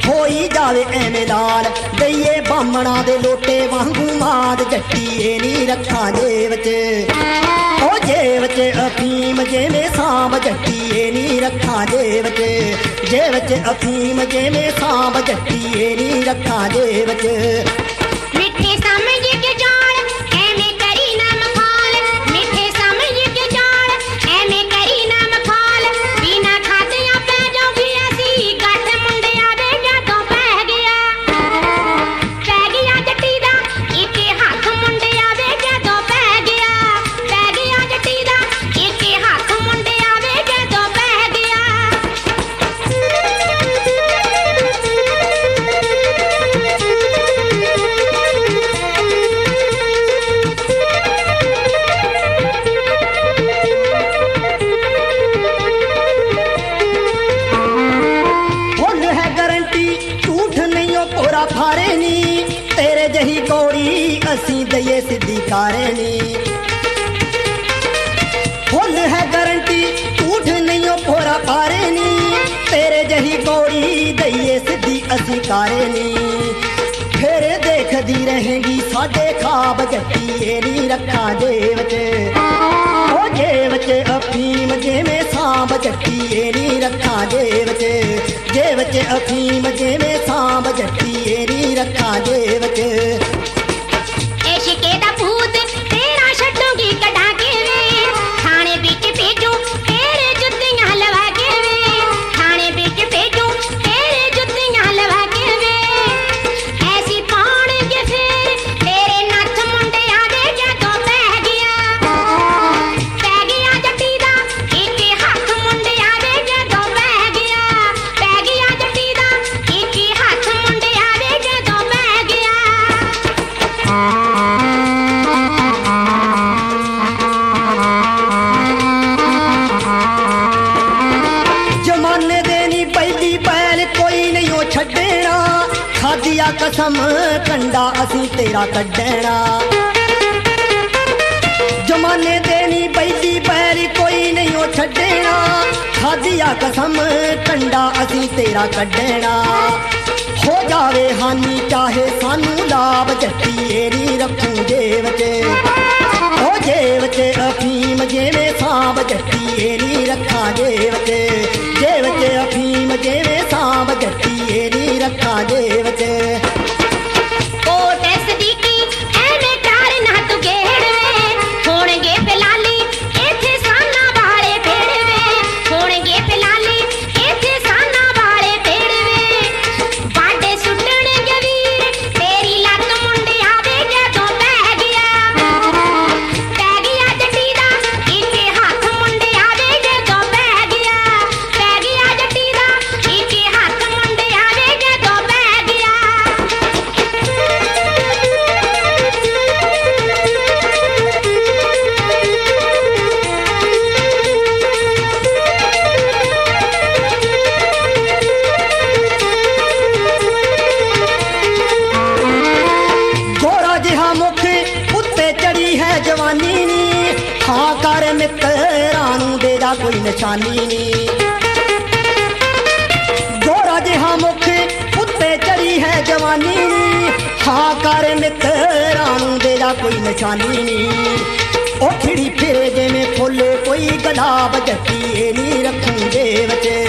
होई जावे एवें लाल दईए बामणा दे लोटे वांगू माद जट्टीए नी रखा जेब च ओ जेब च अफीम जेवें सांब जट्टीए नी रखा जेब च अफीम जेवें सांब जट्टीए नी रखा जेब च मिठे समझ के जाल एवें करी ना मखाल मिठे समझ के जाल एवें करी ना मखाल बिना खादियां पै जाऊगी ऐसी गठ मुंडिया दे जदों पै गया जट्टी दा एक हाथ मुंडिया दे जदों पै गया जट्टी दा एक हाथ मुंडिया दे जदों पै गया फारे नी तेरे जही कौड़ी असी दईए सिद्धी कारे नी फुल है गारंटी झूठ नहीं ओ फोरा पारे नी तेरे जही कौड़ी दईए सिद्धी असी कारे नी फिर देखदी रहेगी साडे ख्वाब जट्टीए नी रखा जेब च अफीम जेवें सांब जट्टीए नी रखा जेब च अफीम जेवें सांब जट्टीए नी रखा जेब च इश्के दा भूत तेरा छड्डूगी कढा के वे थाने बिच भेजू तेरे जुत्तियां लवा के वे थाने बिच भेजू तेरे जुत्तियां लवा के वे ऐसी पाण के फिर तेरे नथ मुंडिया दे जदों पै गया जट्टी दा एक हाथ मुंडिया दे जदों पै गया जट्टी दा एक हाथ मुंडिया दे जदों पै गया जमाने दे नी पैदी पैल कोई नहीं ओ छड्डेना खादिया कसम कंडा असी तेरा कड्डेना जमाने दे नी पैदी पैल कोई नहीं ओ छड्डेना खादिया कसम कंडा असी तेरा कड्डेना हो जावे हानि चाहे सानू लाभ जट्टीए नी रखूं जेब च अफीम जेवें सांब जट्टीए नी रखा जेब च अफीम जेवें सांब जट्टीए नी रखा जेब च ओ सदीकी एवें प्यार ना तू घेड़वे होणगे फिलाली इत्थे साना वाले फेड़वे होणगे फिलाली इत्थे साना वाले फेड़वे बाडे सुट्टणगे वीर तेरी लत मुंडिया दे जदों पै गया जट्टी दा एक हाथ मुंडिया दे जदों पै गया जट्टी दा एक हाथ मुंडिया दे जदों पै गया गोरा जिहा मुख उत्ते चढ़ी है जवानी नी हाँ कर मित्रानू दे जा कोई निशानी नी गोरा जिहा मुख उत्ते चढ़ी है जवानी नी हाँ कर मित्रानू दे जा कोई निशानी नी ओ खिड़ी फिरे जिवें फुल कोई गुलाब जट्टीए नी रखूं जेब च